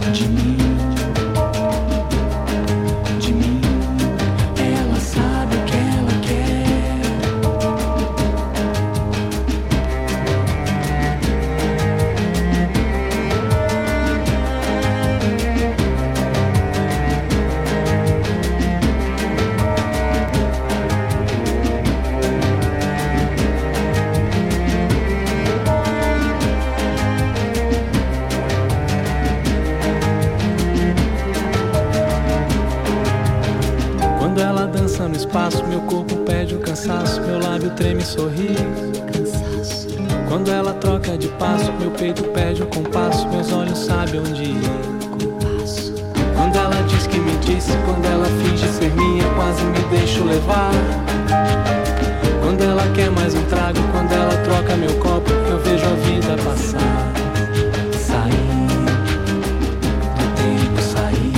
de mim, de mim. Ela sabe o que ela quer. Quando ela dança no espaço, meu corpo pede o cansaço, meu lábio treme e sorri. Quando ela troca de passo, meu peito pede o compasso, meus olhos sabem onde ir. Quando ela diz que me disse, quando ela finge ser minha, quase me deixo levar. Quando ela quer mais um trago, quando ela troca meu copo, eu vejo a vida passar. Sair do tempo, sair.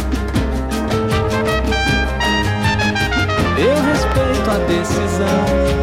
Eu respeito a decisão